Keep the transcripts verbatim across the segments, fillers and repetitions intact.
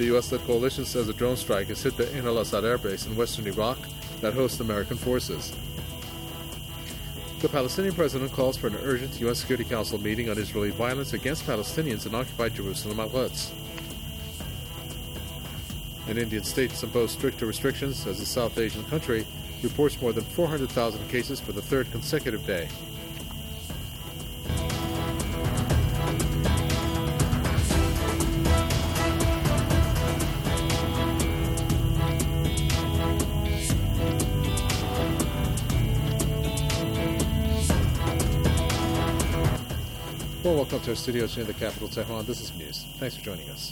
The U S-led coalition says a drone strike has hit the Ain al-Assad air base in western Iraq that hosts American forces. The Palestinian president calls for an urgent U N Security Council meeting on Israeli violence against Palestinians in occupied Jerusalem outlets. An Indian state has imposed stricter restrictions as the South Asian country reports more than four hundred thousand cases for the third consecutive day. Well, welcome to our studios near the capital, Tehran. This is News. Thanks for joining us.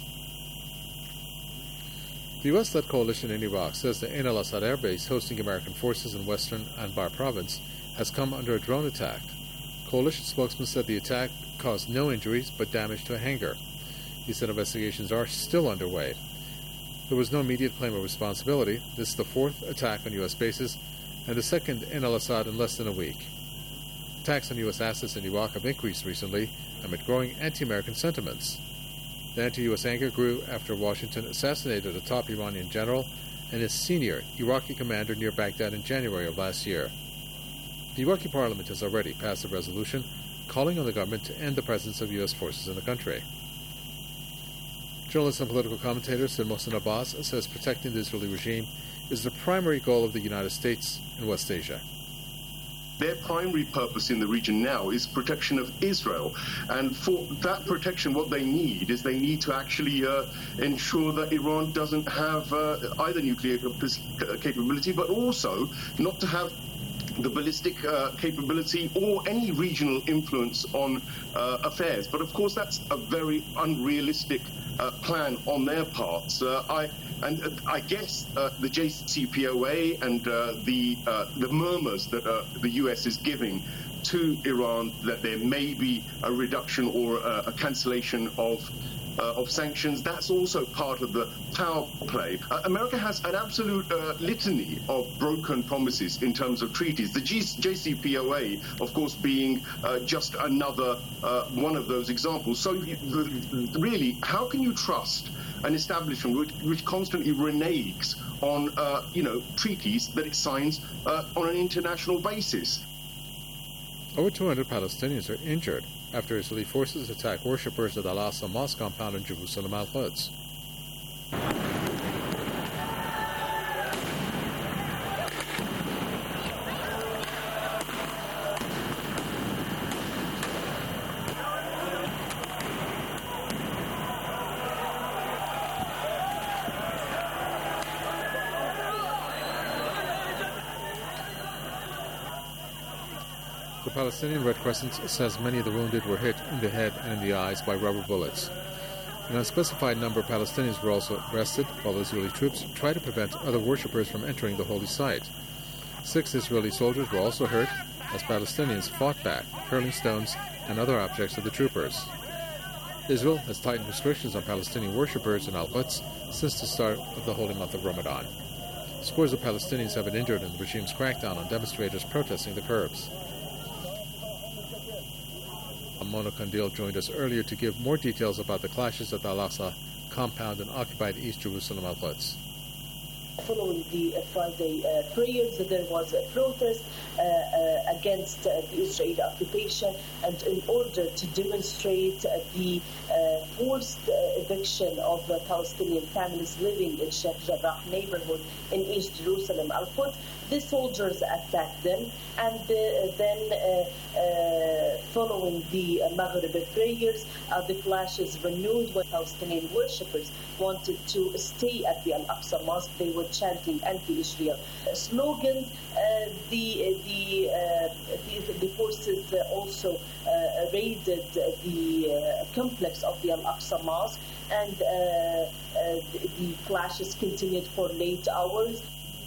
The U S-led coalition in Iraq says the Ain al-Assad air base hosting American forces in western Anbar province has come under a drone attack. Coalition spokesman said the attack caused no injuries but damage to a hangar. He said investigations are still underway. There was no immediate claim of responsibility. This is the fourth attack on U S bases and the second Ain al-Assad in less than a week. Attacks on U S assets in Iraq have increased recently amid growing anti-American sentiments. The anti-U S anger grew after Washington assassinated a top Iranian general and his senior Iraqi commander near Baghdad in January of last year. The Iraqi parliament has already passed a resolution calling on the government to end the presence of U S forces in the country. Journalist and political commentator Said Mohsen Abbas says protecting the Israeli regime is the primary goal of the United States in West Asia. Their primary purpose in the region now is protection of Israel. And for that protection, what they need is they need to actually uh, ensure that Iran doesn't have uh, either nuclear capability, but also not to have the ballistic uh, capability or any regional influence on uh, affairs. But of course, that's a very unrealistic uh, plan on their part. Uh, I And uh, I guess uh, the J C P O A and uh, the uh, the murmurs that uh, the U S is giving to Iran that there may be a reduction or uh, a cancellation of uh, of sanctions, that's also part of the power play. Uh, America has an absolute uh, litany of broken promises in terms of treaties. The G J C P O A, of course, being uh, just another uh, one of those examples. So you, really, how can you trust an establishment which, which constantly reneges on, uh, you know, treaties that it signs uh, on an international basis? Over two hundred Palestinians are injured after Israeli forces attack worshippers at Al-Aqsa Mosque compound in Jerusalem outlets. The Palestinian Red Crescent says many of the wounded were hit in the head and in the eyes by rubber bullets. An unspecified number of Palestinians were also arrested while Israeli troops tried to prevent other worshippers from entering the holy site. Six Israeli soldiers were also hurt as Palestinians fought back, hurling stones and other objects at the troopers. Israel has tightened restrictions on Palestinian worshippers and outlets since the start of the holy month of Ramadan. Scores of Palestinians have been injured in the regime's crackdown on demonstrators protesting the curbs. Mona Kandil joined us earlier to give more details about the clashes at the Al-Aqsa compound and occupied East Jerusalem outlets. Following the uh, Friday uh, prayers, there was a protest uh, uh, against uh, the Israeli occupation, and in order to demonstrate uh, the uh, forced uh, eviction of uh, Palestinian families living in Sheikh Jarrah neighborhood in East Jerusalem, Al-Quds, the soldiers attacked them, and uh, then uh, uh, following the uh, Maghrib prayers, uh, the clashes renewed when Palestinian worshippers wanted to stay at the Al-Aqsa Mosque. They were chanting anti-Israel slogans. Uh, the, the, uh, the the forces uh, also uh, raided the uh, complex of the Al-Aqsa Mosque, and uh, uh, the, the clashes continued for late hours.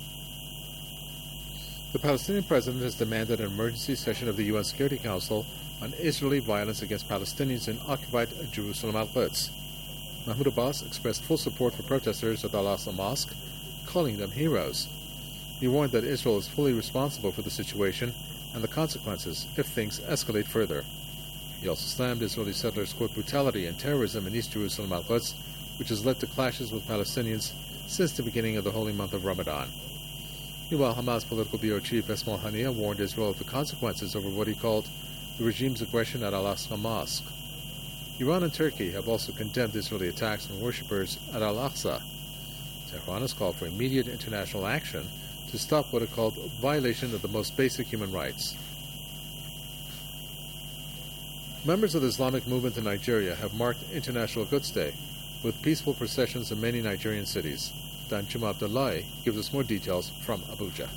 The Palestinian president has demanded an emergency session of the U N Security Council on Israeli violence against Palestinians in occupied Jerusalem outlets. Mahmoud Abbas expressed full support for protesters at the Al-Aqsa Mosque, calling them heroes. He warned that Israel is fully responsible for the situation and the consequences if things escalate further. He also slammed Israeli settlers' quote, brutality and terrorism in East Jerusalem outlets, which has led to clashes with Palestinians since the beginning of the holy month of Ramadan. Meanwhile, Hamas political bureau chief Ismail Haniyeh warned Israel of the consequences over what he called the regime's aggression at Al-Aqsa Mosque. Iran and Turkey have also condemned Israeli attacks on worshippers at Al-Aqsa. Tehran has called for immediate international action to stop what it called violation of the most basic human rights. Members of the Islamic movement in Nigeria have marked International Goods Day with peaceful processions in many Nigerian cities. Danjuma Abdullahi gives us more details from Abuja.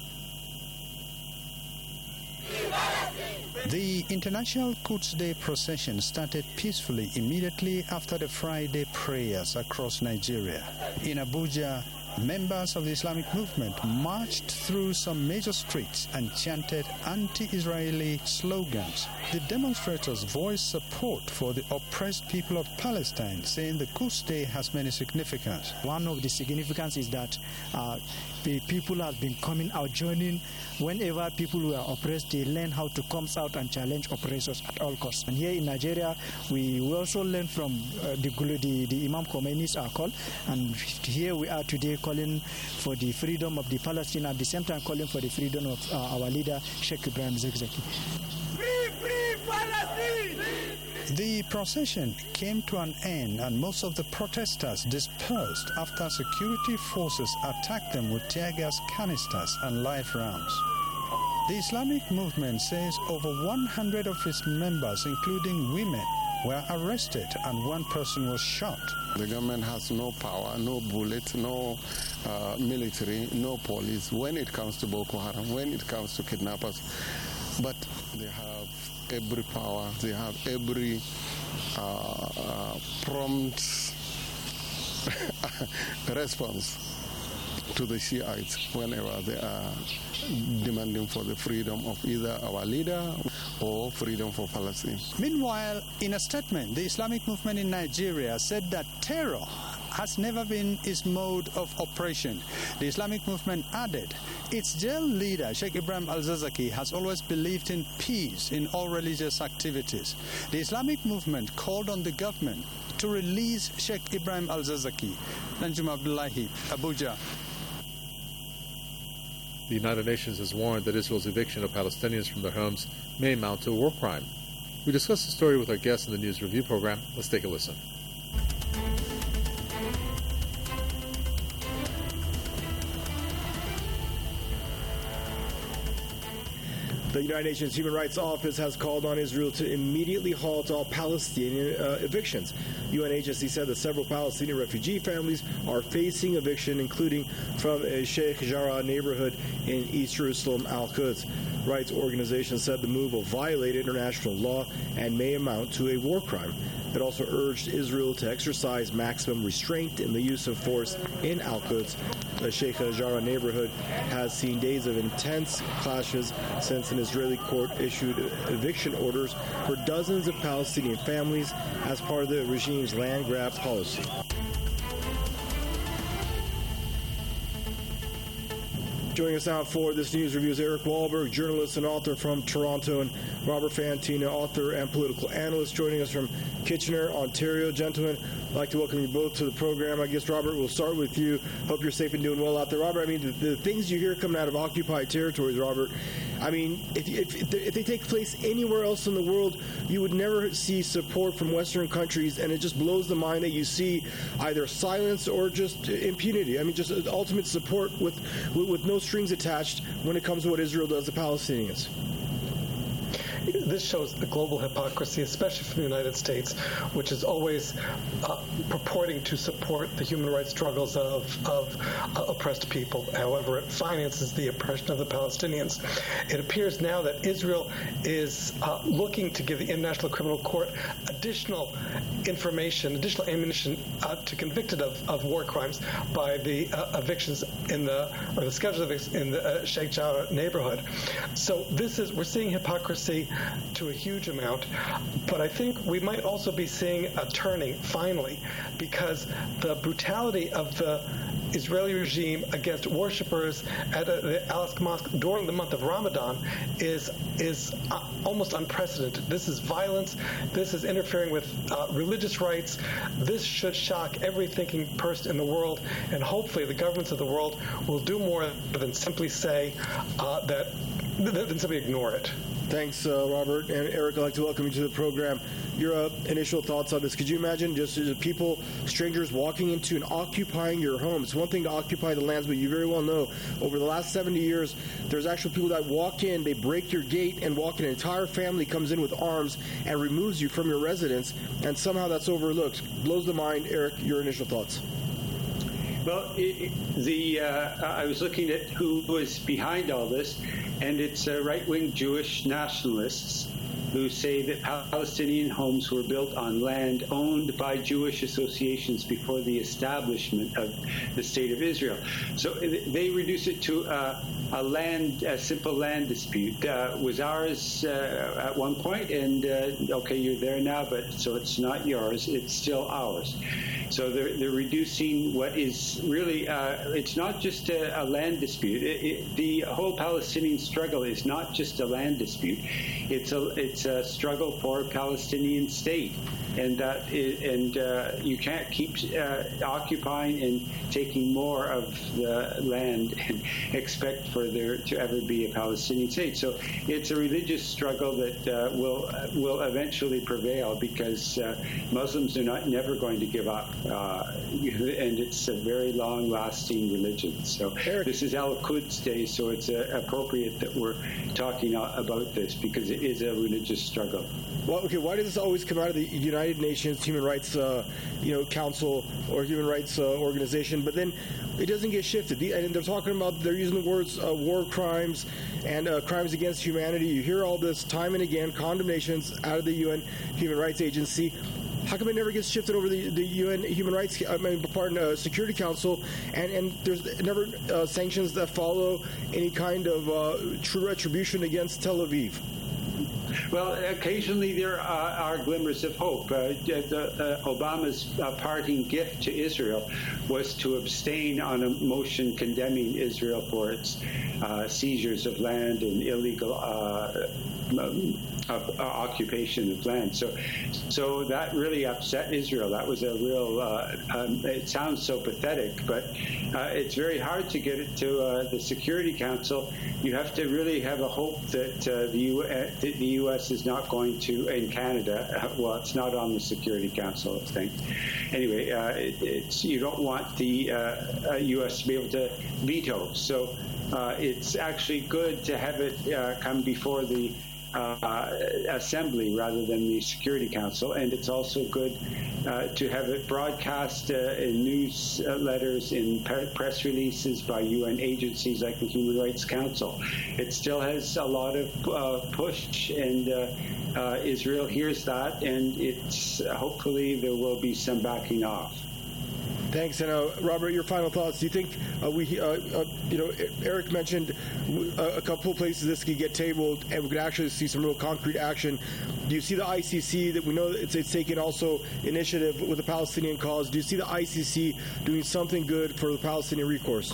The International Quds Day procession started peacefully immediately after the Friday prayers across Nigeria. In Abuja, members of the Islamic movement marched through some major streets and chanted anti-Israeli slogans. The demonstrators voiced support for the oppressed people of Palestine, saying the Quds Day has many significance. One of the significance is that uh, the people have been coming out, joining. Whenever people were oppressed, they learn how to come out and challenge oppressors at all costs. And here in Nigeria, we, we also learn from uh, the, the, the Imam Khomeini's uh, call, and here we are today calling for the freedom of the Palestinians, at the same time calling for the freedom of uh, our leader, Sheikh Ibrahim Zakzaki. Free, free Palestine! The procession came to an end and most of the protesters dispersed after security forces attacked them with tear gas canisters and live rounds. The Islamic movement says over one hundred of its members, including women, were arrested and one person was shot. The government has no power, no bullet, no uh, military, no police when it comes to Boko Haram, when it comes to kidnappers. But they have every power, they have every uh, uh, prompt response to the Shiites whenever they are demanding for the freedom of either our leader or freedom for Palestine. Meanwhile, in a statement, the Islamic movement in Nigeria said that terror has never been its mode of operation. The Islamic movement added, its jail leader, Sheikh Ibrahim al-Zakzaki, has always believed in peace in all religious activities. The Islamic movement called on the government to release Sheikh Ibrahim al-Zakzaki. Danjuma Abdullahi, Abuja. The United Nations has warned that Israel's eviction of Palestinians from their homes may amount to a war crime. We discussed the story with our guests in the News Review program. Let's take a listen. The United Nations Human Rights Office has called on Israel to immediately halt all Palestinian uh, evictions. U N agency said that several Palestinian refugee families are facing eviction, including from a Sheikh Jarrah neighborhood in East Jerusalem, Al-Quds. Rights organizations said the move will violate international law and may amount to a war crime. It also urged Israel to exercise maximum restraint in the use of force in Al-Quds. The Sheikh Jarrah neighborhood has seen days of intense clashes since an Israeli court issued eviction orders for dozens of Palestinian families as part of the regime's land grab policy. Joining us now for this news review is Eric Wahlberg, journalist and author from Toronto, and Robert Fantina, author and political analyst, joining us from Kitchener, Ontario. Gentlemen, I'd like to welcome you both to the program. I guess, Robert, we'll start with you. Hope you're safe and doing well out there. Robert, I mean, the, the things you hear coming out of occupied territories, Robert, I mean, if, if, if they take place anywhere else in the world, you would never see support from Western countries, and it just blows the mind that you see either silence or just impunity. I mean, just ultimate support with, with, with no strings attached when it comes to what Israel does to Palestinians. This shows the global hypocrisy, especially from the United States, which is always uh, purporting to support the human rights struggles of, of uh, oppressed people. However, it finances the oppression of the Palestinians. It appears now that Israel is uh, looking to give the International Criminal Court additional information, additional ammunition uh, to convict it of, of war crimes by the uh, evictions in the, or the scheduled evictions in the uh, Sheikh Jarrah neighborhood. So this is, we're seeing hypocrisy to a huge amount, but I think we might also be seeing a turning finally, because the brutality of the Israeli regime against worshippers at a, the Al-Aqsa Mosque during the month of Ramadan is is uh, almost unprecedented. This is violence. This is interfering with uh, religious rights. This should shock every thinking person in the world, and hopefully the governments of the world will do more than simply say uh, that, than simply ignore it. Thanks, uh, Robert. And Eric, I'd like to welcome you to the program. Your uh, initial thoughts on this. Could you imagine just uh, people, strangers walking into and occupying your home? It's one thing to occupy the lands, but you very well know over the last seventy years, there's actual people that walk in, they break your gate and walk in. An entire family comes in with arms and removes you from your residence, and somehow that's overlooked. Blows the mind. Eric, your initial thoughts. Well, it, the uh, I was looking at who was behind all this, and it's uh, right-wing Jewish nationalists who say that Palestinian homes were built on land owned by Jewish associations before the establishment of the State of Israel. So they reduce it to uh, a land, a simple land dispute. Uh, was ours uh, at one point, and uh, okay, you're there now, but so it's not yours, it's still ours. So they're, they're reducing what is really, uh, it's not just a, a land dispute. It, it, the whole Palestinian struggle is not just a land dispute. It's a, it's a struggle for a Palestinian state. And that is, and uh, you can't keep uh, occupying and taking more of the land and expect for there to ever be a Palestinian state. So it's a religious struggle that uh, will will eventually prevail, because uh, Muslims are not never going to give up, uh, and it's a very long-lasting religion. So Eric, this is Al-Quds Day, so it's uh, appropriate that we're talking about this, because it is a religious struggle. Well, okay, why does this always come out of the United Nations Human Rights, uh, you know, Council or Human Rights uh, Organization, but then it doesn't get shifted? The, and they're talking about, they're using the words uh, war crimes and uh, crimes against humanity. You hear all this time and again, condemnations out of the U N Human Rights Agency. How come it never gets shifted over the, the U N Human Rights, I mean, pardon, uh, Security Council, and, and there's never uh, sanctions that follow any kind of uh, true retribution against Tel Aviv? Well, occasionally there are, are glimmers of hope. Uh, the, uh, Obama's uh, parting gift to Israel was to abstain on a motion condemning Israel for its uh, seizures of land and illegal uh, um, of, uh, occupation of land. So, so that really upset Israel. That was a real. Uh, um, it sounds so pathetic, but uh, it's very hard to get it to uh, the Security Council. You have to really have a hope that uh, the, U- uh, the U S is not going to, in Canada, uh, well, it's not on the Security Council, I think. Anyway, uh, it, it's you don't want the uh, U S to be able to veto. So uh, it's actually good to have it uh, come before the Uh, assembly rather than the Security Council, and it's also good uh, to have it broadcast uh, in newsletters, in press releases by U N agencies like the Human Rights Council. It still has a lot of uh, push, and uh, uh, Israel hears that, and it's hopefully there will be some backing off. Thanks. And uh, Robert, your final thoughts. Do you think uh, we, uh, uh, you know, Eric mentioned a couple of places this could get tabled and we could actually see some real concrete action. Do you see the I C C, that we know that it's, it's taking also initiative with the Palestinian cause? Do you see the I C C doing something good for the Palestinian recourse?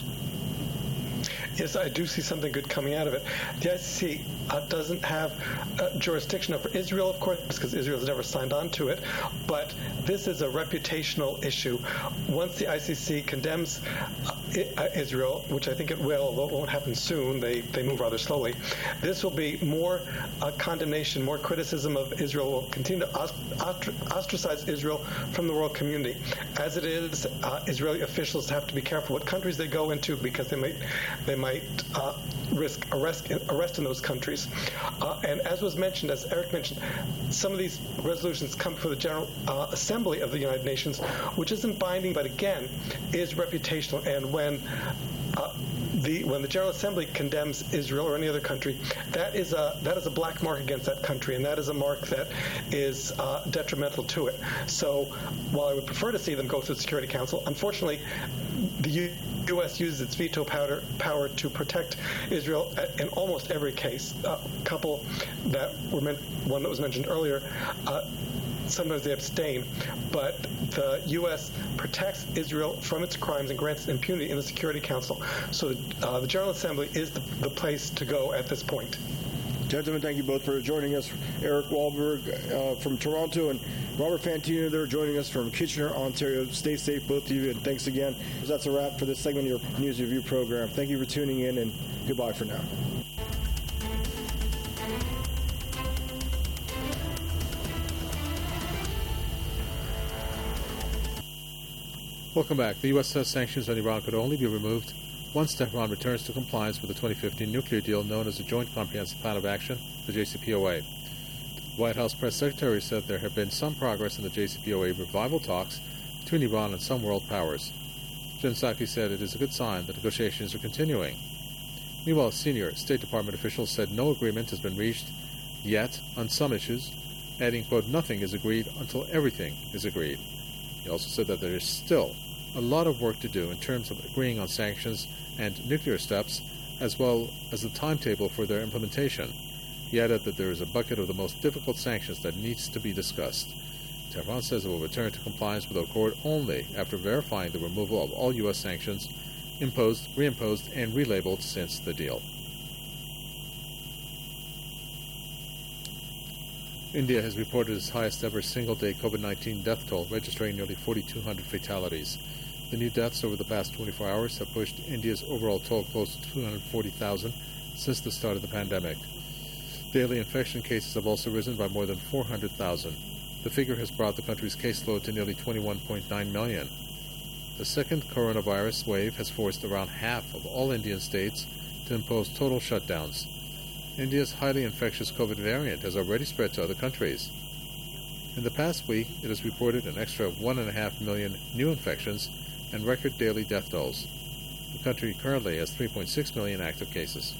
Yes, I do see something good coming out of it. The I C C uh, doesn't have uh, jurisdiction over Israel, of course, because Israel has never signed on to it, but this is a reputational issue. Once the I C C condemns uh, Israel, which I think it will, although it won't happen soon, they, they move rather slowly, this will be more uh, condemnation, more criticism of Israel, will continue to ostracize Israel from the world community. As it is, uh, Israeli officials have to be careful what countries they go into, because they might they might uh, risk arrest, arrest in those countries. Uh, and as was mentioned, as Eric mentioned, some of these resolutions come before the General uh, Assembly of the United Nations, which isn't binding, but again, is reputational. And when uh, The, when the General Assembly condemns Israel or any other country, that is a that is a black mark against that country, and that is a mark that is uh, detrimental to it. So, while I would prefer to see them go through the Security Council, unfortunately, the U S uses its veto power, power to protect Israel in almost every case. A couple that were meant, one that was mentioned earlier. Uh, Sometimes they abstain, but the U S protects Israel from its crimes and grants impunity in the Security Council. So uh, the General Assembly is the, the place to go at this point. Gentlemen, thank you both for joining us. Eric Wahlberg uh, from Toronto and Robert Fantino, they're joining us from Kitchener, Ontario. Stay safe, both of you, and thanks again. That's a wrap for this segment of your News Review program. Thank you for tuning in, and goodbye for now. Welcome back. The U S says sanctions on Iran could only be removed once Tehran returns to compliance with the twenty fifteen nuclear deal known as the Joint Comprehensive Plan of Action, the J C P O A. The White House press secretary said there have been some progress in the J C P O A revival talks between Iran and some world powers. Jen Psaki said it is a good sign that negotiations are continuing. Meanwhile, senior State Department officials said no agreement has been reached yet on some issues, adding, quote, nothing is agreed until everything is agreed. He also said that there is still a lot of work to do in terms of agreeing on sanctions and nuclear steps, as well as the timetable for their implementation. He added that there is a bucket of the most difficult sanctions that needs to be discussed. Tehran says it will return to compliance with the accord only after verifying the removal of all U S sanctions imposed, reimposed, and relabeled since the deal. India has reported its highest ever single-day COVID nineteen death toll, registering nearly forty-two hundred fatalities. The new deaths over the past twenty-four hours have pushed India's overall toll close to two hundred forty thousand since the start of the pandemic. Daily infection cases have also risen by more than four hundred thousand. The figure has brought the country's caseload to nearly twenty-one point nine million. The second coronavirus wave has forced around half of all Indian states to impose total shutdowns. India's highly infectious COVID variant has already spread to other countries. In the past week, it has reported an extra one point five million new infections and record daily death tolls. The country currently has three point six million active cases.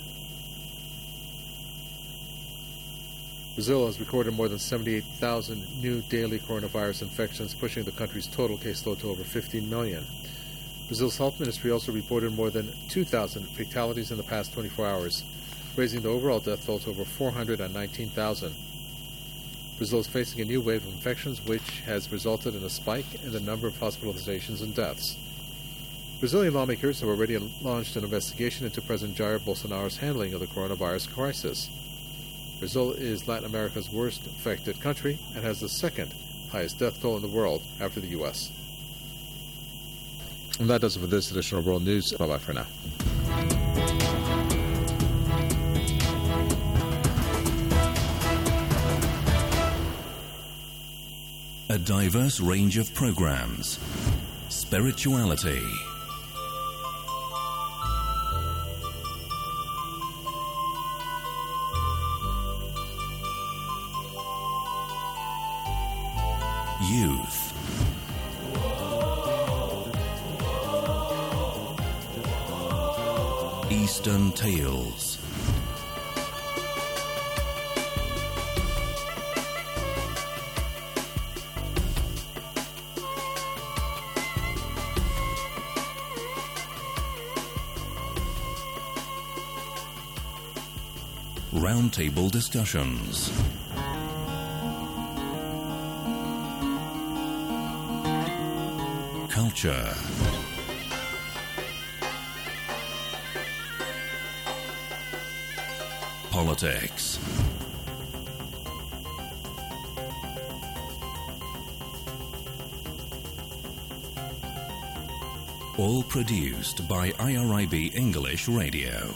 Brazil has recorded more than seventy-eight thousand new daily coronavirus infections, pushing the country's total caseload to over fifteen million. Brazil's health ministry also reported more than two thousand fatalities in the past twenty-four hours, raising the overall death toll to over four hundred nineteen thousand. Brazil is facing a new wave of infections, which has resulted in a spike in the number of hospitalizations and deaths. Brazilian lawmakers have already launched an investigation into President Jair Bolsonaro's handling of the coronavirus crisis. Brazil is Latin America's worst affected country and has the second highest death toll in the world after the U S. And that does it for this edition of World News. Bye-bye for now. A diverse range of programs. Spirituality. Youth. Eastern Tales. Roundtable discussions. Culture. Politics. All produced by I R I B English Radio.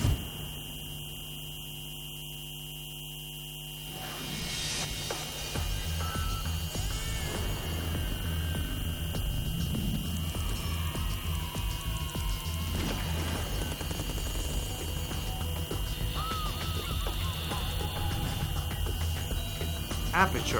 Aperture.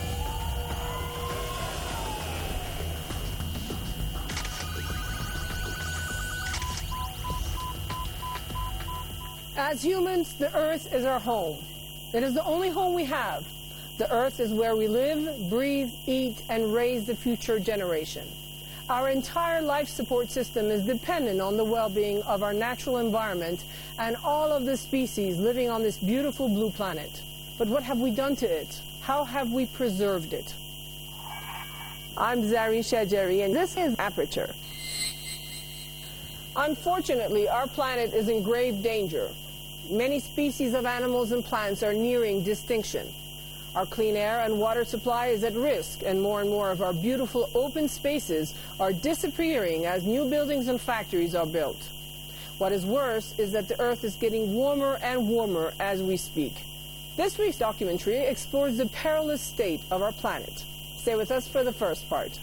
As humans, the earth is our home. It is the only home we have. The earth is where we live, breathe, eat, and raise the future generation. Our entire life support system is dependent on the well-being of our natural environment and all of the species living on this beautiful blue planet. But what have we done to it? How have we preserved it? I'm Zari Shajeri, and this is Aperture. Unfortunately, our planet is in grave danger. Many species of animals and plants are nearing extinction. Our clean air and water supply is at risk, and more and more of our beautiful open spaces are disappearing as new buildings and factories are built. What is worse is that the Earth is getting warmer and warmer as we speak. This week's documentary explores the perilous state of our planet. Stay with us for the first part.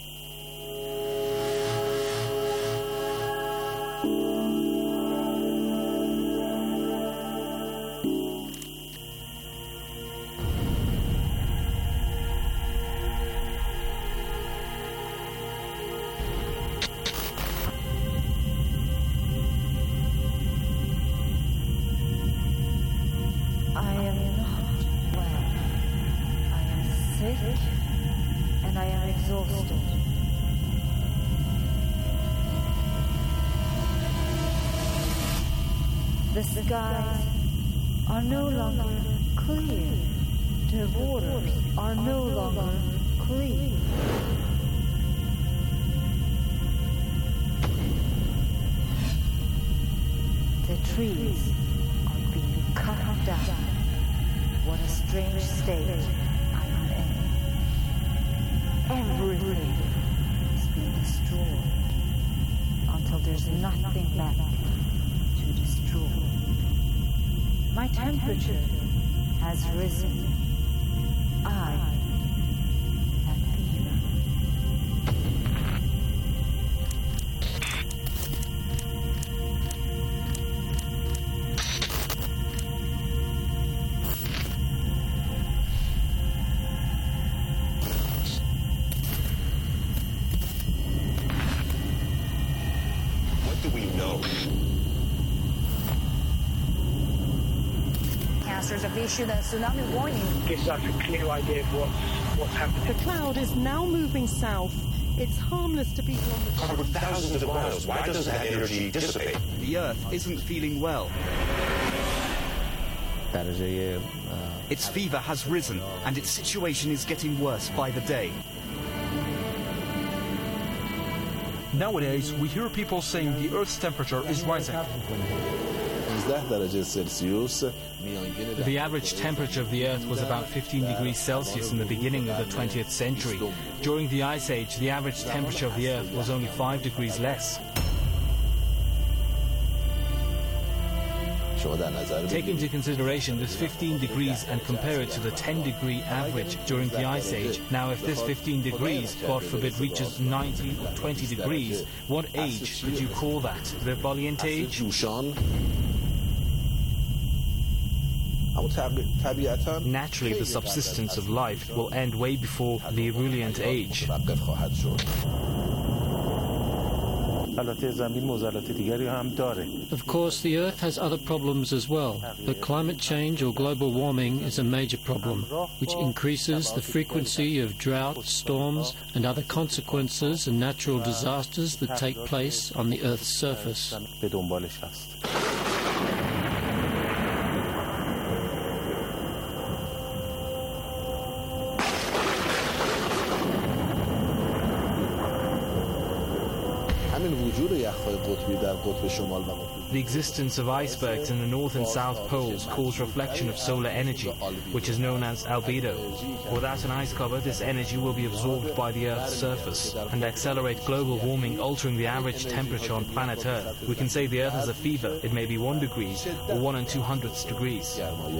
And I am exhausted. The skies are no longer clear. The waters are no longer clear. The trees are being cut down. What a strange state. Everything is being destroyed until there's nothing left to destroy. My temperature has risen. I have fever. Have issued a tsunami warning. Gives us a clear idea of what's, what's happening. The cloud is now moving south. It's harmless to people on the covered thousands of miles. Why does that energy dissipate? The Earth isn't feeling well. Its fever has risen, and its situation is getting worse by the day. Nowadays, we hear people saying the Earth's temperature is rising. The average temperature of the Earth was about fifteen degrees Celsius in the beginning of the twentieth century. During the Ice Age, the average temperature of the Earth was only five degrees less. Take into consideration this fifteen degrees and compare it to the ten degree average during the Ice Age. Now, if this fifteen degrees, God forbid, reaches ninety or twenty degrees, what age would you call that? The Ebullient Age? Naturally, the subsistence of life will end way before the Ebullient Age. Of course, the Earth has other problems as well, but climate change or global warming is a major problem, which increases the frequency of drought, storms, and other consequences and natural disasters that take place on the Earth's surface. The existence of icebergs in the north and south poles cause reflection of solar energy, which is known as albedo. Without an ice cover, this energy will be absorbed by the Earth's surface and accelerate global warming, altering the average temperature on planet Earth. We can say the Earth has a fever. It may be one degree or one and two hundredths degrees.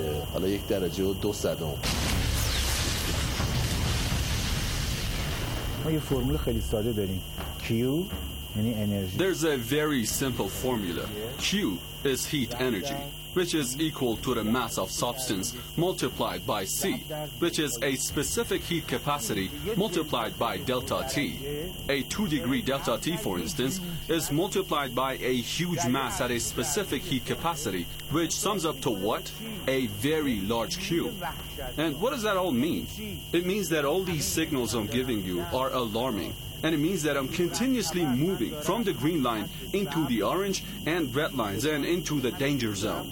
Q There's a very simple formula. Q is heat energy, which is equal to the mass of substance multiplied by C, which is a specific heat capacity multiplied by delta T. A two degree delta T, for instance, is multiplied by a huge mass at a specific heat capacity, which sums up to what? A very large Q. And what does that all mean? It means that all these signals I'm giving you are alarming. And it means that I'm continuously moving from the green line into the orange and red lines and into the danger zone.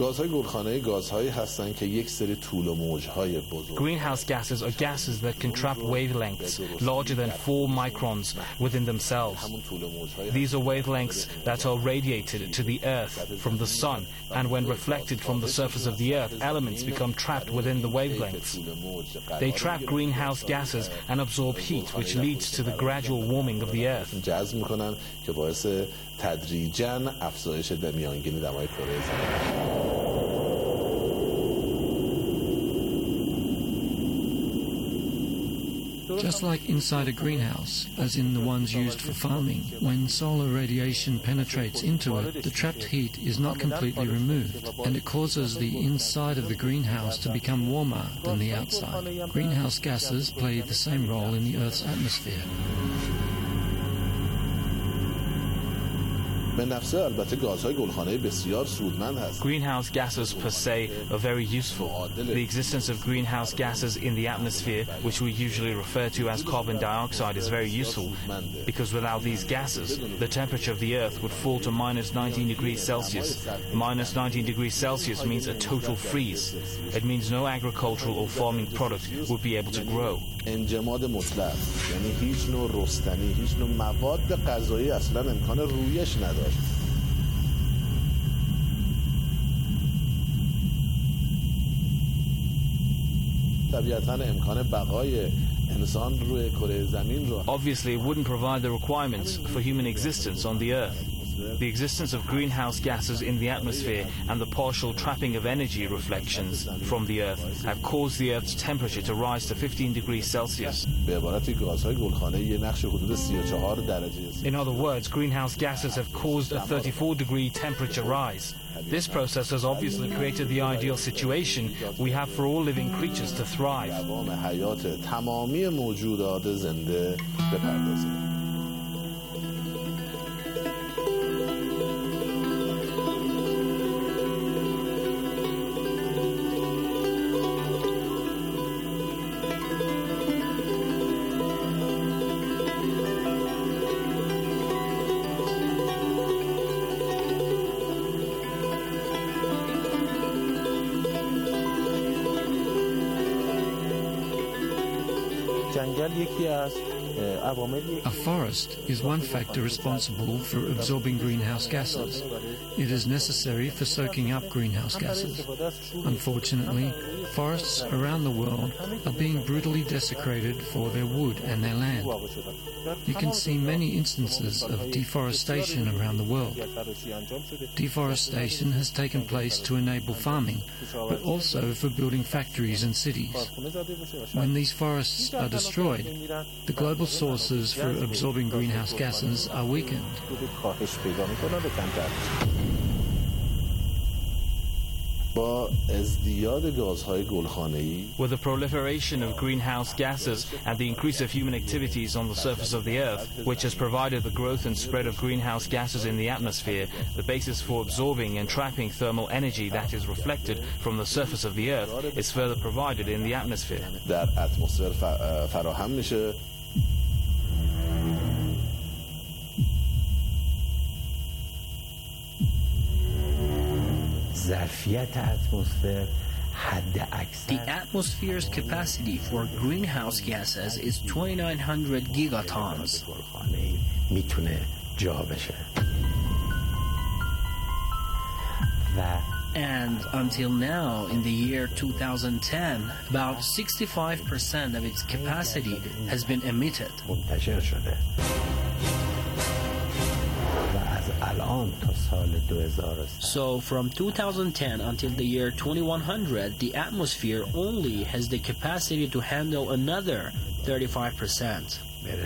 Greenhouse gases are gases that can trap wavelengths larger than four microns within themselves. These are wavelengths that are radiated to the Earth from the Sun, and when reflected from the surface of the Earth, elements become trapped within the wavelengths. They trap greenhouse gases and absorb heat, which leads to the gradual warming of the Earth. Just like inside a greenhouse, as in the ones used for farming, when solar radiation penetrates into it, the trapped heat is not completely removed, and it causes the inside of the greenhouse to become warmer than the outside. Greenhouse gases play the same role in the Earth's atmosphere. Greenhouse gases per se are very useful. The existence of greenhouse gases in the atmosphere, which we usually refer to as carbon dioxide, is very useful, because without these gases, the temperature of the Earth would fall to minus nineteen degrees Celsius. Minus nineteen degrees Celsius means a total freeze. It means no agricultural or farming product would be able to grow. انجماد مطلق، یعنی هیچ نوع رستنی، هیچ نوع مواد غذایی اصلا امکان رویش نداشت. طبیعتاً امکان بقای انسان روی کره زمین رو Obviously, it wouldn't provide the requirements for human existence on the Earth. The existence of greenhouse gases in the atmosphere and the partial trapping of energy reflections from the Earth have caused the Earth's temperature to rise to fifteen degrees Celsius. In other words, greenhouse gases have caused a thirty-four degree temperature rise. This process has obviously created the ideal situation we have for all living creatures to thrive. A forest is one factor responsible for absorbing greenhouse gases. It is necessary for soaking up greenhouse gases. Unfortunately, forests around the world are being brutally desecrated for their wood and their land. You can see many instances of deforestation around the world. Deforestation has taken place to enable farming, but also for building factories and cities. When these forests are destroyed, the global sources for absorbing greenhouse gases are weakened. With the proliferation of greenhouse gases and the increase of human activities on the surface of the Earth, which has provided the growth and spread of greenhouse gases in the atmosphere, the basis for absorbing and trapping thermal energy that is reflected from the surface of the Earth is further provided in the atmosphere. The atmosphere's capacity for greenhouse gases is twenty-nine hundred gigatons. And until now, in the year two thousand ten, about sixty-five percent of its capacity has been emitted. So from two thousand ten until the year twenty-one hundred, the atmosphere only has the capacity to handle another thirty-five percent.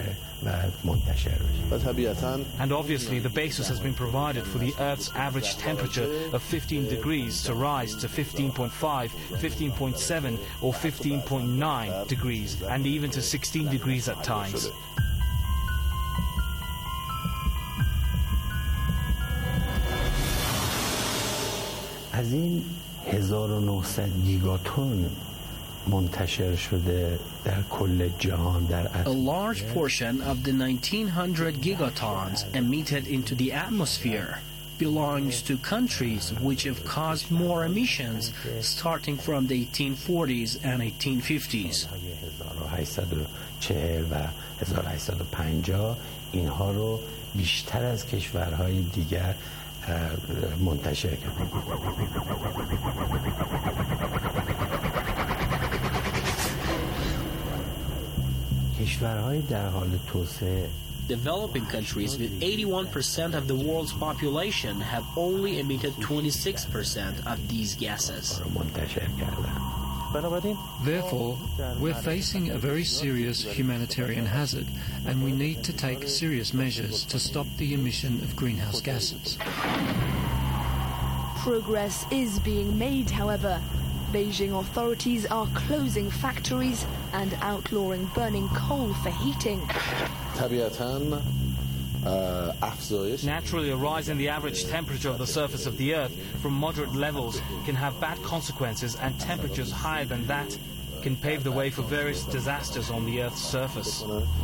And obviously the basis has been provided for the Earth's average temperature of fifteen degrees to rise to fifteen point five, fifteen point seven or fifteen point nine degrees, and even to sixteen degrees at times. از این هزار و نهصد گیگاتون منتشر شده در کل جهان در A large portion of the nineteen hundred gigatons emitted into the atmosphere belongs to countries which have caused more emissions starting from the eighteen forties and eighteen fifties. هزار و چهل و هزار و هشتصد و پنجاه اینها رو بیشتر از کشورهای دیگر منتشر کرد. کشورهای در حال توسعه Developing countries with eighty-one percent of the world's population have only emitted twenty-six percent of these gases. Therefore, we're facing a very serious humanitarian hazard, and we need to take serious measures to stop the emission of greenhouse gases. Progress is being made, however. Beijing authorities are closing factories and outlawing burning coal for heating. Naturally, a rise in the average temperature of the surface of the Earth from moderate levels can have bad consequences, and temperatures higher than that can pave the way for various disasters on the Earth's surface.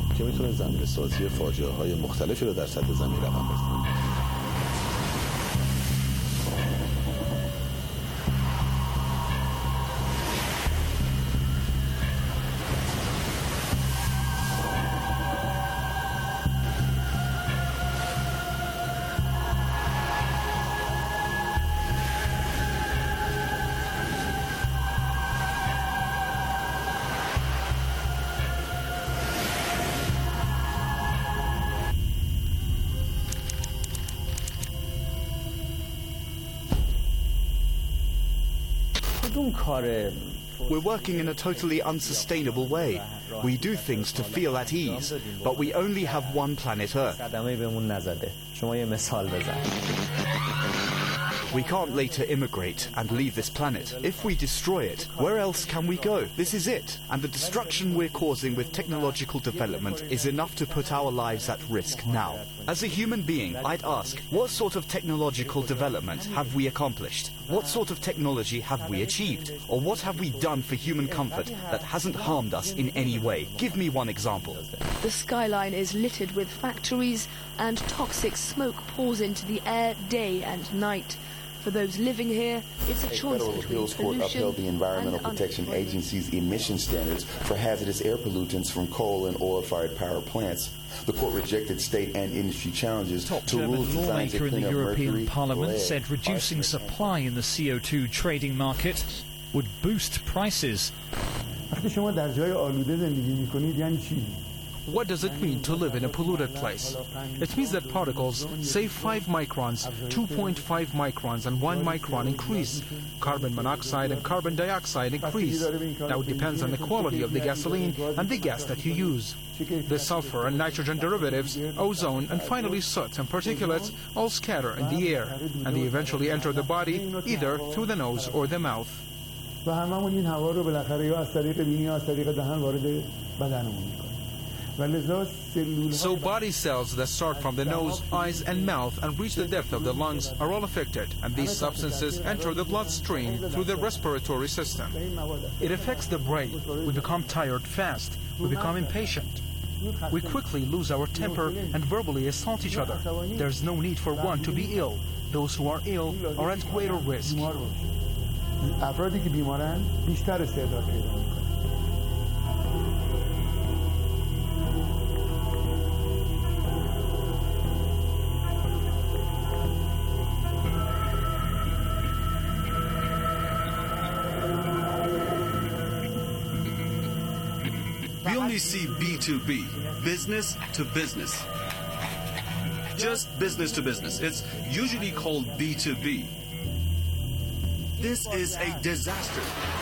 We're working in a totally unsustainable way. We do things to feel at ease, but we only have one planet Earth. We can't later immigrate and leave this planet. If we destroy it, where else can we go? This is it. And the destruction we're causing with technological development is enough to put our lives at risk now. As a human being, I'd ask, what sort of technological development have we accomplished? What sort of technology have we achieved? Or what have we done for human comfort that hasn't harmed us in any way? Give me one example. The skyline is littered with factories, and toxic smoke pours into the air day and night. For those living here, it's a choice between pollution. A federal appeals court upheld the Environmental Protection Agency's emission standards for hazardous air pollutants from coal and oil-fired power plants. The court rejected state and industry challenges Top to German rules designed to lawmaker in the clean up European mercury, Parliament lead, said reducing supply in the C O two trading market would boost prices. What does it mean to live in a polluted place? It means that particles, say five microns, two point five microns and one micron increase. Carbon monoxide and carbon dioxide increase. Now it depends on the quality of the gasoline and the gas that you use. The sulfur and nitrogen derivatives, ozone, and finally soot and particulates all scatter in the air, and they eventually enter the body either through the nose or the mouth. So body cells that start from the nose, eyes and mouth and reach the depth of the lungs are all affected, and these substances enter the bloodstream through the respiratory system. It affects the brain. We become tired fast. We become impatient. We quickly lose our temper and verbally assault each other. There's no need for one to be ill. Those who are ill are at greater risk. We only see B two B, business to business. Just business to business. It's usually called B two B. This is a disaster.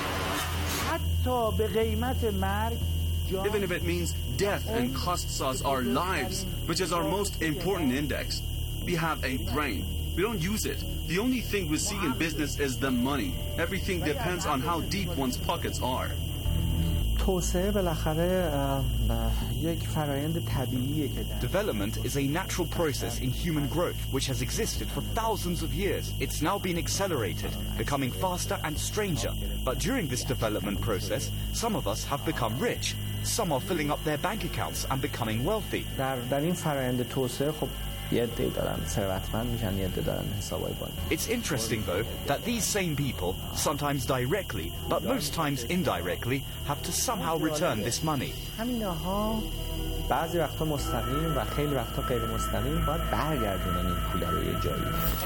Even if it means death and costs us our lives, which is our most important index. We have a brain. We don't use it. The only thing we see in business is the money. Everything depends on how deep one's pockets are. Development is a natural process in human growth which has existed for thousands of years. It's now been accelerated, becoming faster and stranger. But during this development process, some of us have become rich. Some are filling up their bank accounts and becoming wealthy. It's interesting, though, that these same people, sometimes directly, but most times indirectly, have to somehow return this money. بعضی وقتا مستقیم و خیلی وقتا غیر مستقیم باید برگردونن این پول رو یه جایی.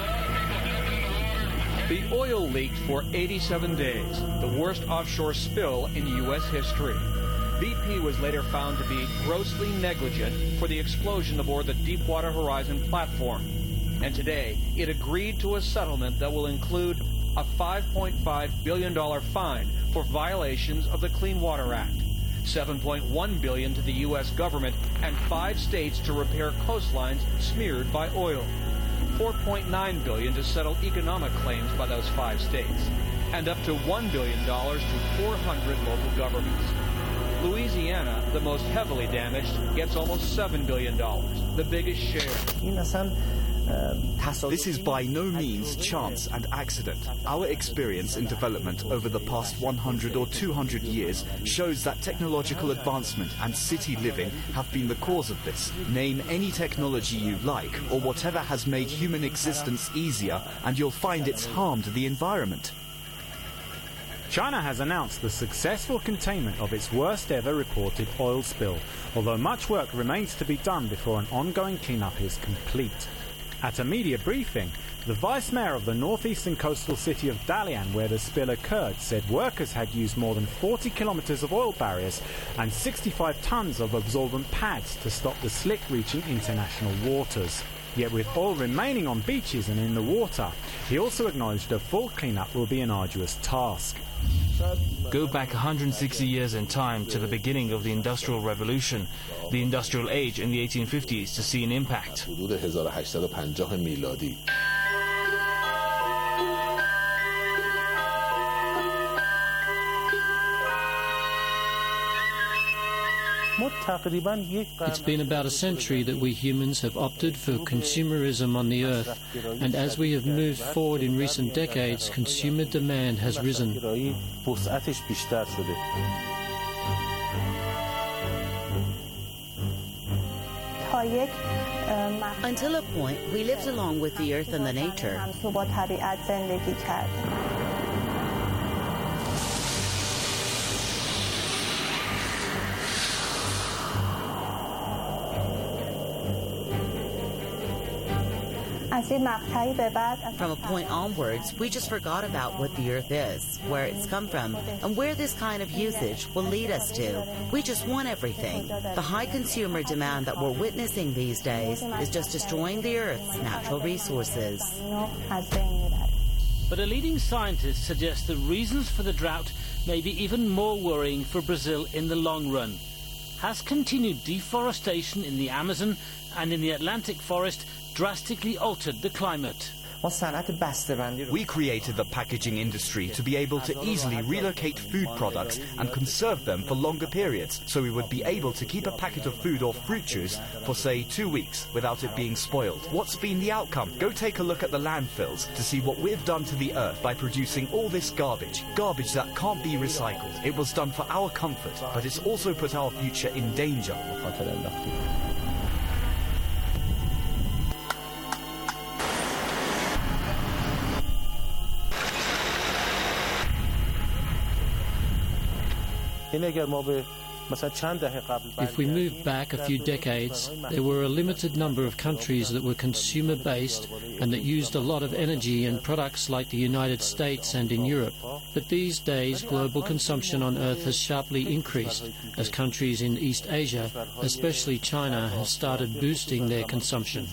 The oil leaked for eighty-seven days, the worst offshore spill in U S history. B P was later found to be grossly negligent for the explosion aboard the Deepwater Horizon platform. And today, it agreed to a settlement that will include a five point five billion dollars fine for violations of the Clean Water Act, seven point one billion dollars to the U S government, and five states to repair coastlines smeared by oil, four point nine billion dollars to settle economic claims by those five states, and up to one billion dollars to four hundred local governments. Louisiana, the most heavily damaged, gets almost seven billion dollars, the biggest share. This is by no means chance and accident. Our experience in development over the past one hundred or two hundred years shows that technological advancement and city living have been the cause of this. Name any technology you like, or whatever has made human existence easier, and you'll find it's harmed the environment. China has announced the successful containment of its worst ever reported oil spill, although much work remains to be done before an ongoing cleanup is complete. At a media briefing, the vice mayor of the northeastern coastal city of Dalian, where the spill occurred, said workers had used more than forty kilometers of oil barriers and sixty-five tons of absorbent pads to stop the slick reaching international waters. Yet with oil remaining on beaches and in the water, he also acknowledged a full cleanup will be an arduous task. Go back one hundred sixty years in time to the beginning of the Industrial Revolution, the Industrial Age in the eighteen fifties, to see an impact. It's been about a century that we humans have opted for consumerism on the Earth, and as we have moved forward in recent decades, consumer demand has risen. Until a point, we lived along with the earth and the nature. From a point onwards, we just forgot about what the earth is, where it's come from, and where this kind of usage will lead us to. We just want everything. The high consumer demand that we're witnessing these days is just destroying the earth's natural resources. But a leading scientist suggests the reasons for the drought may be even more worrying for Brazil in the long run. Has continued deforestation in the Amazon and in the Atlantic forest drastically altered the climate? We created the packaging industry to be able to easily relocate food products and conserve them for longer periods, so we would be able to keep a packet of food or fruit juice for, say, two weeks without it being spoiled. What's been the outcome? Go take a look at the landfills to see what we've done to the earth by producing all this garbage. Garbage that can't be recycled. It was done for our comfort, but it's also put our future in danger. If we move back a few decades, there were a limited number of countries that were consumer-based and that used a lot of energy in products like the United States and in Europe. But these days, global consumption on Earth has sharply increased as countries in East Asia, especially China, have started boosting their consumption.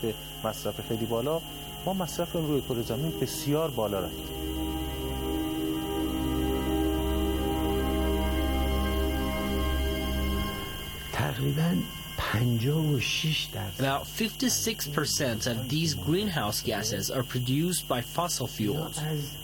About fifty-six percent of these greenhouse gases are produced by fossil fuels.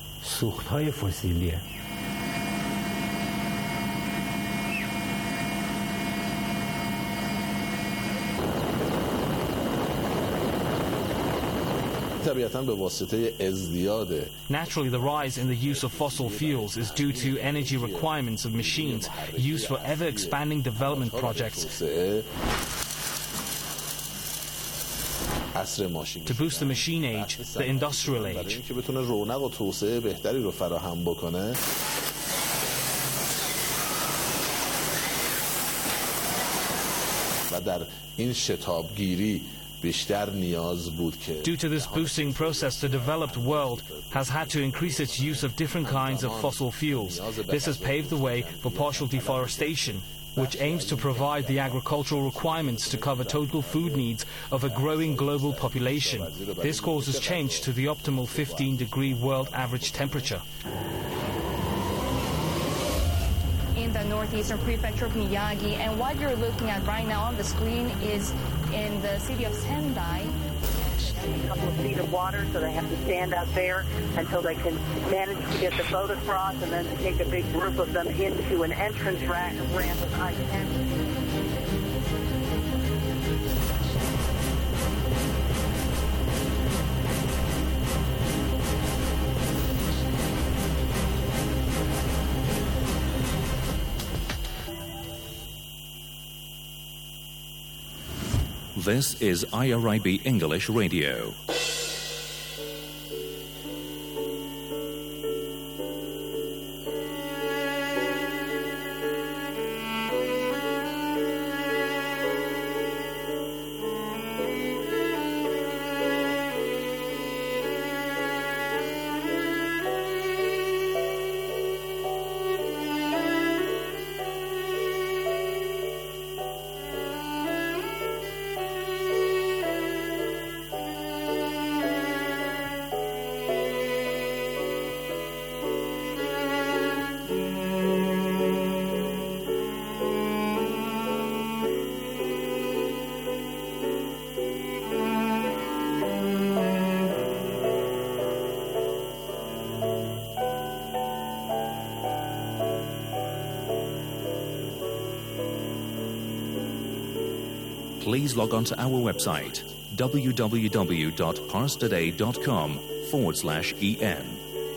Naturally, the rise in the use of fossil fuels is due to energy requirements of machines used for ever-expanding development projects. to boost the machine age, the industrial age. که بتونه رونق و توسعه بهتری رو فراهم بکنه. و در این شتابگیری بیشتر نیاز بود که Due to this boosting process, the developed world has had to increase its use of different kinds of fossil fuels. This has paved the way for partial deforestation, which aims to provide the agricultural requirements to cover total food needs of a growing global population. This causes change to the optimal fifteen degree world average temperature. In the northeastern prefecture of Miyagi, and what you're looking at right now on the screen is in the city of Sendai. A couple of feet of water, so they have to stand out there until they can manage to get the boat across, and then take a big group of them into an entrance ramp of I ten. This is I R I B English Radio. Please log on to our website, www.parstoday.com forward slash EN.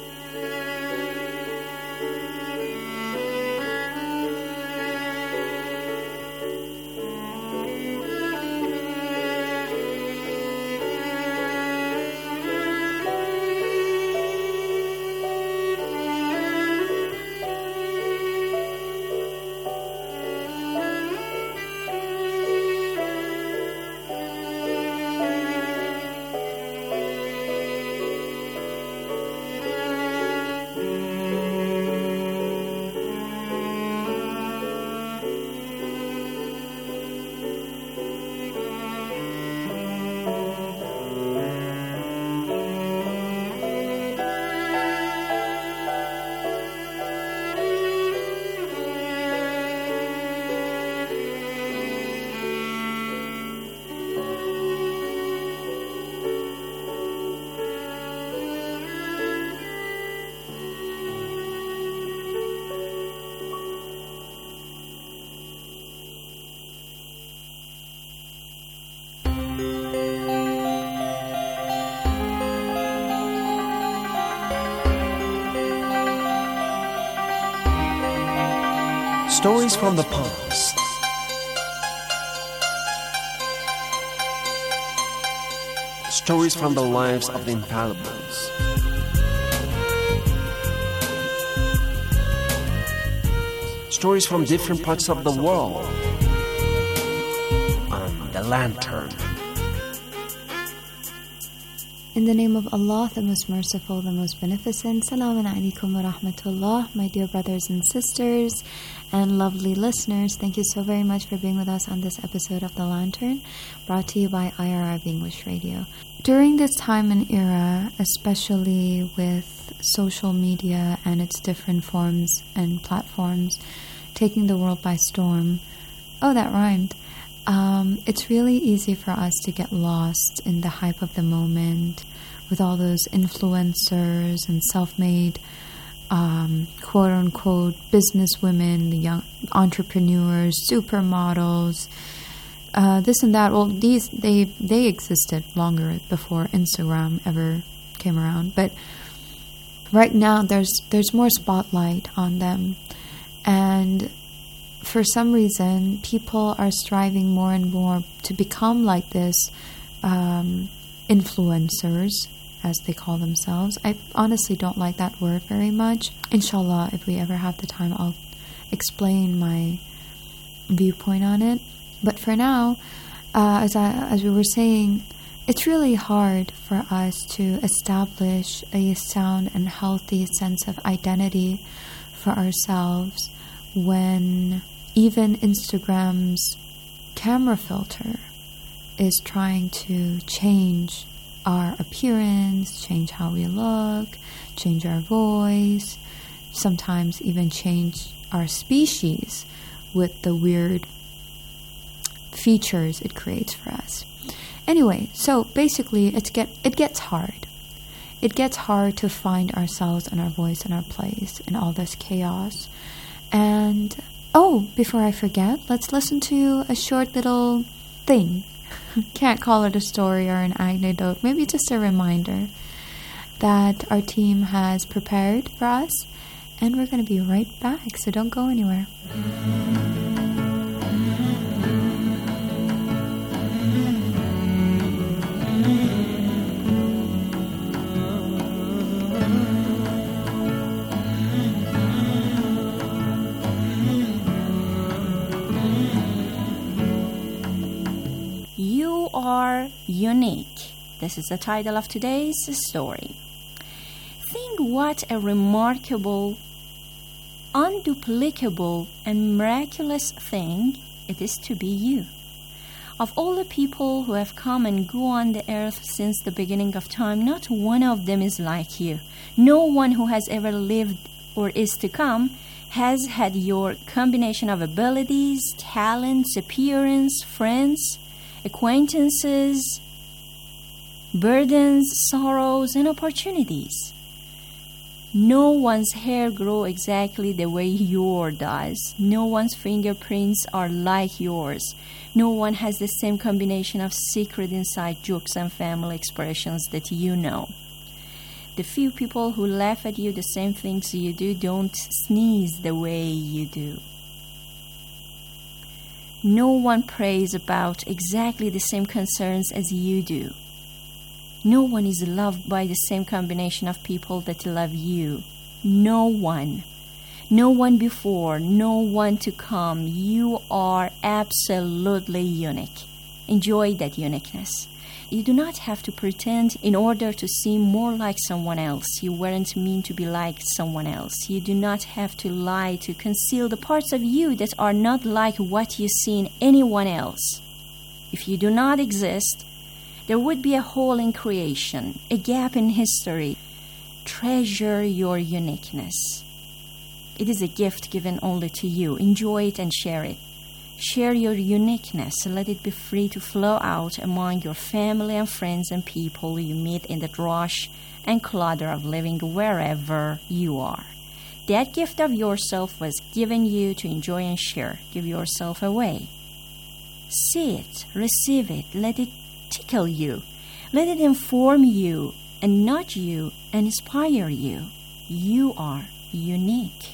Stories from the past. Stories from the lives of the infallibles. Stories from different parts of the world. On The Lantern. In the name of Allah, the most merciful, the most beneficent. Salamun alaikum wa rahmatullah, my dear brothers and sisters and lovely listeners. Thank you so very much for being with us on this episode of The Lantern, brought to you by I R I B English Radio. During this time and era, especially with social media and its different forms and platforms taking the world by storm, oh, that rhymed. Um, it's really easy for us to get lost in the hype of the moment with all those influencers and self-made, um, quote-unquote, businesswomen, the young entrepreneurs, supermodels, uh, this and that. Well, these they they existed longer before Instagram ever came around, but right now there's there's more spotlight on them, and for some reason, people are striving more and more to become like this um, influencers, as they call themselves. I honestly don't like that word very much. Inshallah, if we ever have the time, I'll explain my viewpoint on it. But for now, uh, as I, as we were saying, it's really hard for us to establish a sound and healthy sense of identity for ourselves when even Instagram's camera filter is trying to change our appearance, change how we look, change our voice, sometimes even change our species with the weird features it creates for us. Anyway, so basically it's get it gets hard. It gets hard to find ourselves and our voice and our place in all this chaos. And oh, before I forget, let's listen to a short little thing. Can't call it a story or an anecdote, maybe just a reminder that our team has prepared for us, and we're going to be right back, so don't go anywhere. You are unique. This is the title of today's story. Think what a remarkable, unduplicable, and miraculous thing it is to be you. Of all the people who have come and go on the earth since the beginning of time, not one of them is like you. No one who has ever lived or is to come has had your combination of abilities, talents, appearance, friends, acquaintances, burdens, sorrows, and opportunities. No one's hair grows exactly the way yours does. No one's fingerprints are like yours. No one has the same combination of secret inside jokes and family expressions that you know. The few people who laugh at you the same things you do don't sneeze the way you do. No one prays about exactly the same concerns as you do. No one is loved by the same combination of people that love you. No one. No one before, no one to come. You are absolutely unique. Enjoy that uniqueness. You do not have to pretend in order to seem more like someone else. You weren't meant to be like someone else. You do not have to lie to conceal the parts of you that are not like what you see in anyone else. If you do not exist, there would be a hole in creation, a gap in history. Treasure your uniqueness. It is a gift given only to you. Enjoy it and share it. Share your uniqueness. Let it be free to flow out among your family and friends and people you meet in the rush and clutter of living wherever you are. That gift of yourself was given you to enjoy and share. Give yourself away. See it, receive it, let it tickle you. Let it inform you and nudge you and inspire you. You are unique.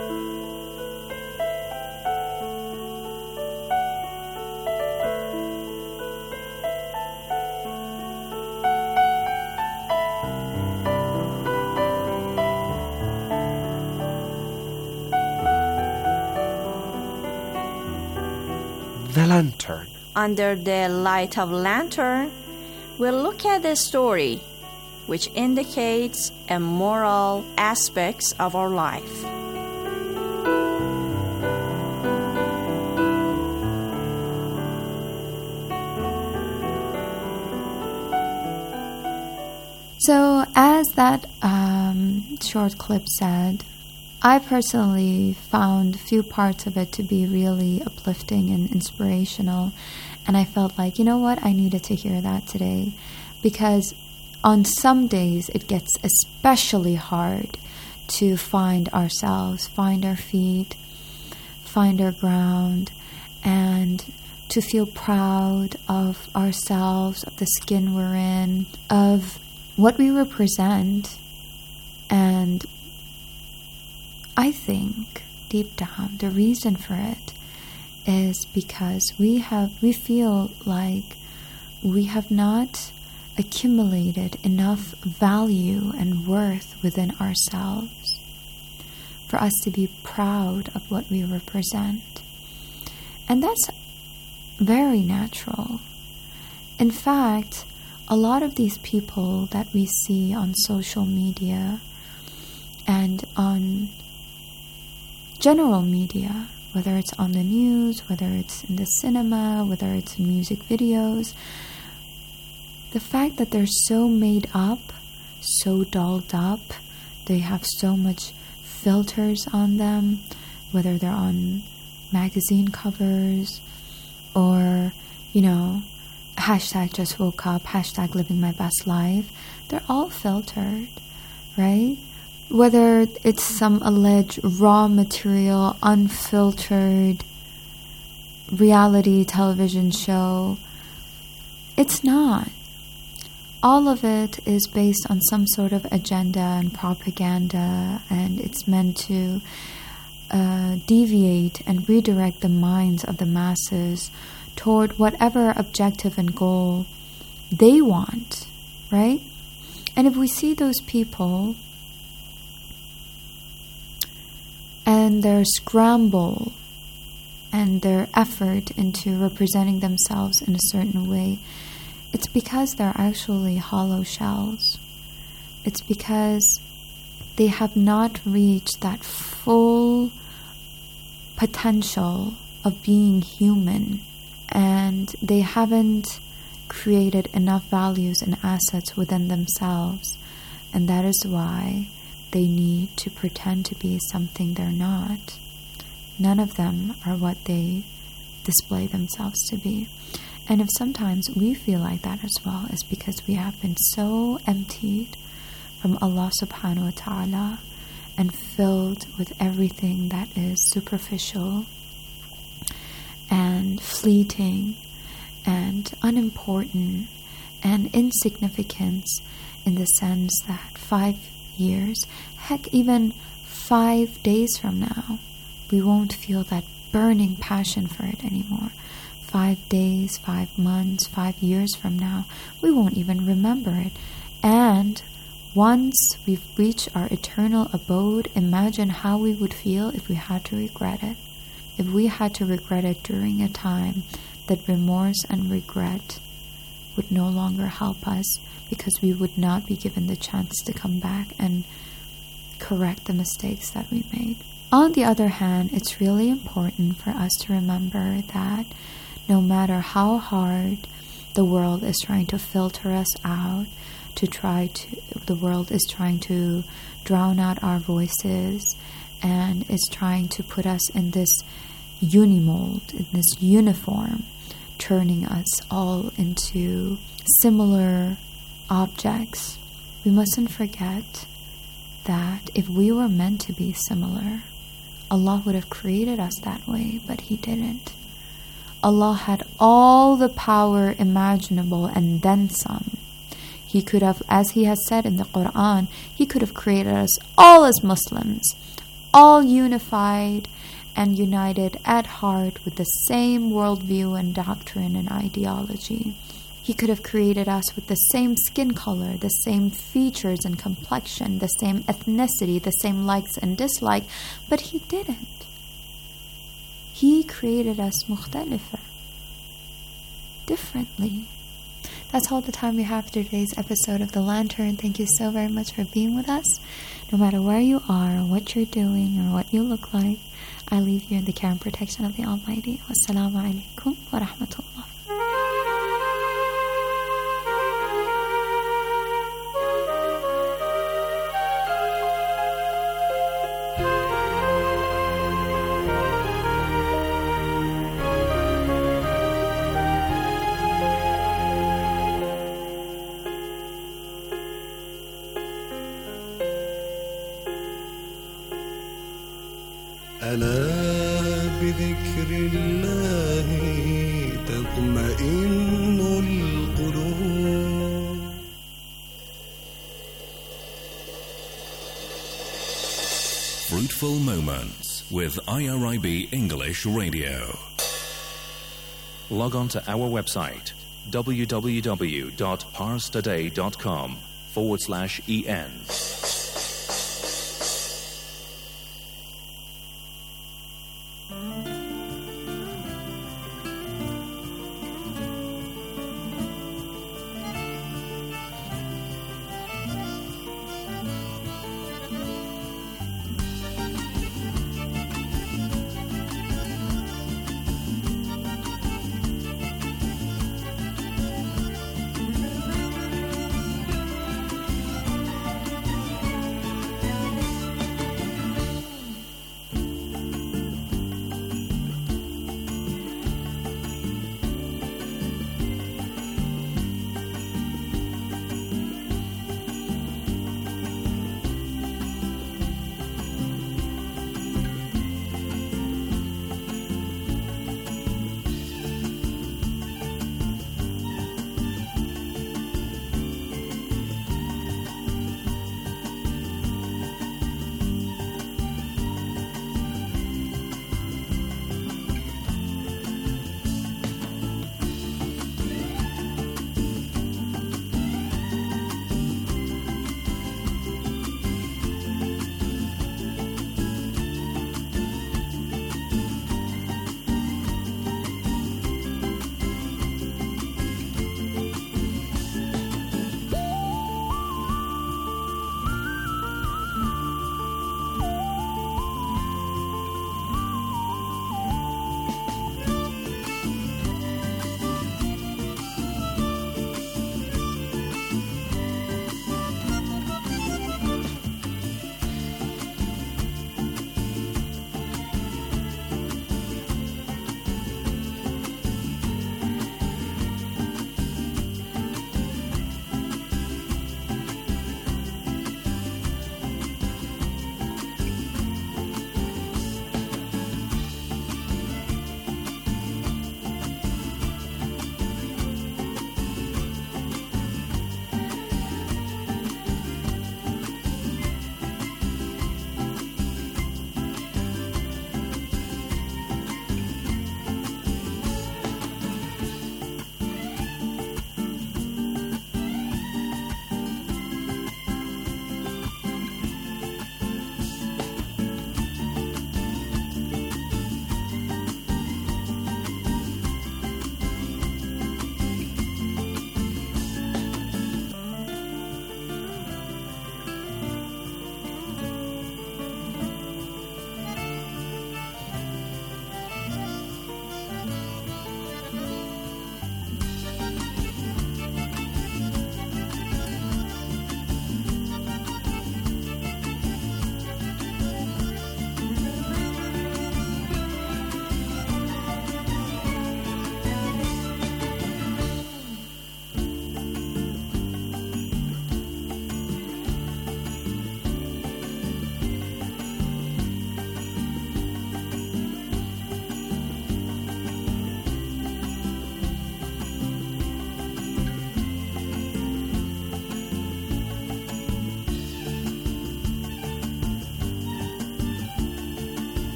The lantern. Under the light of lantern, we'll look at the story which indicates a moral aspects of our life. So, as that um, short clip said, I personally found few parts of it to be really uplifting and inspirational, and I felt like, you know what, I needed to hear that today, because on some days it gets especially hard to find ourselves, find our feet, find our ground, and to feel proud of ourselves, of the skin we're in, of what we represent. And I think deep down the reason for it is because we have we feel like we have not accumulated enough value and worth within ourselves for us to be proud of what we represent. And that's very natural. In fact, a lot of these people that we see on social media and on general media, whether it's on the news, whether it's in the cinema, whether it's in music videos, the fact that they're so made up, so dolled up, they have so much filters on them, whether they're on magazine covers or, you know, hashtag just woke up, hashtag living my best life, they're all filtered, right? Whether it's some alleged raw material, unfiltered reality television show, it's not. All of it is based on some sort of agenda and propaganda, and it's meant to uh, deviate and redirect the minds of the masses toward whatever objective and goal they want, right? And if we see those people and their scramble and their effort into representing themselves in a certain way, it's because they're actually hollow shells. It's because they have not reached that full potential of being human, and they haven't created enough values and assets within themselves, and that is why they need to pretend to be something they're not. None of them are what they display themselves to be. And if sometimes we feel like that as well, it's because we have been so emptied from Allah subhanahu wa ta'ala and filled with everything that is superficial and fleeting and unimportant and insignificant, in the sense that five years, heck, even five days from now, we won't feel that burning passion for it anymore. Five days, five months, five years from now, we won't even remember it. And once we've reached our eternal abode, imagine how we would feel if we had to regret it. If we had to regret it during a time that remorse and regret would no longer help us, because we would not be given the chance to come back and correct the mistakes that we made. On the other hand, it's really important for us to remember that no matter how hard the world is trying to filter us out, to try to, the world is trying to drown out our voices, and is trying to put us in this unimold, in this uniform, turning us all into similar objects, we mustn't forget that if we were meant to be similar, Allah would have created us that way, but He didn't. Allah had all the power imaginable and then some. He could have, as He has said in the Quran, He could have created us all as Muslims, all unified and united at heart with the same worldview and doctrine and ideology. He could have created us with the same skin color, the same features and complexion, the same ethnicity, the same likes and dislikes, but He didn't. He created us mukhtalifa, differently. That's all the time we have for today's episode of The Lantern. Thank you so very much for being with us. No matter where you are, or what you're doing, or what you look like, I leave you in the care and protection of the Almighty. Wassalamu alaikum wa rahmatullah. ألا بذكر الله تطمئن القلوب. Fruitful Moments with I R I B English Radio. Log on to our website www.parstoday.com forward slash en.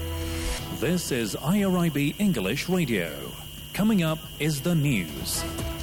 This is I R I B English Radio. Coming up is the news.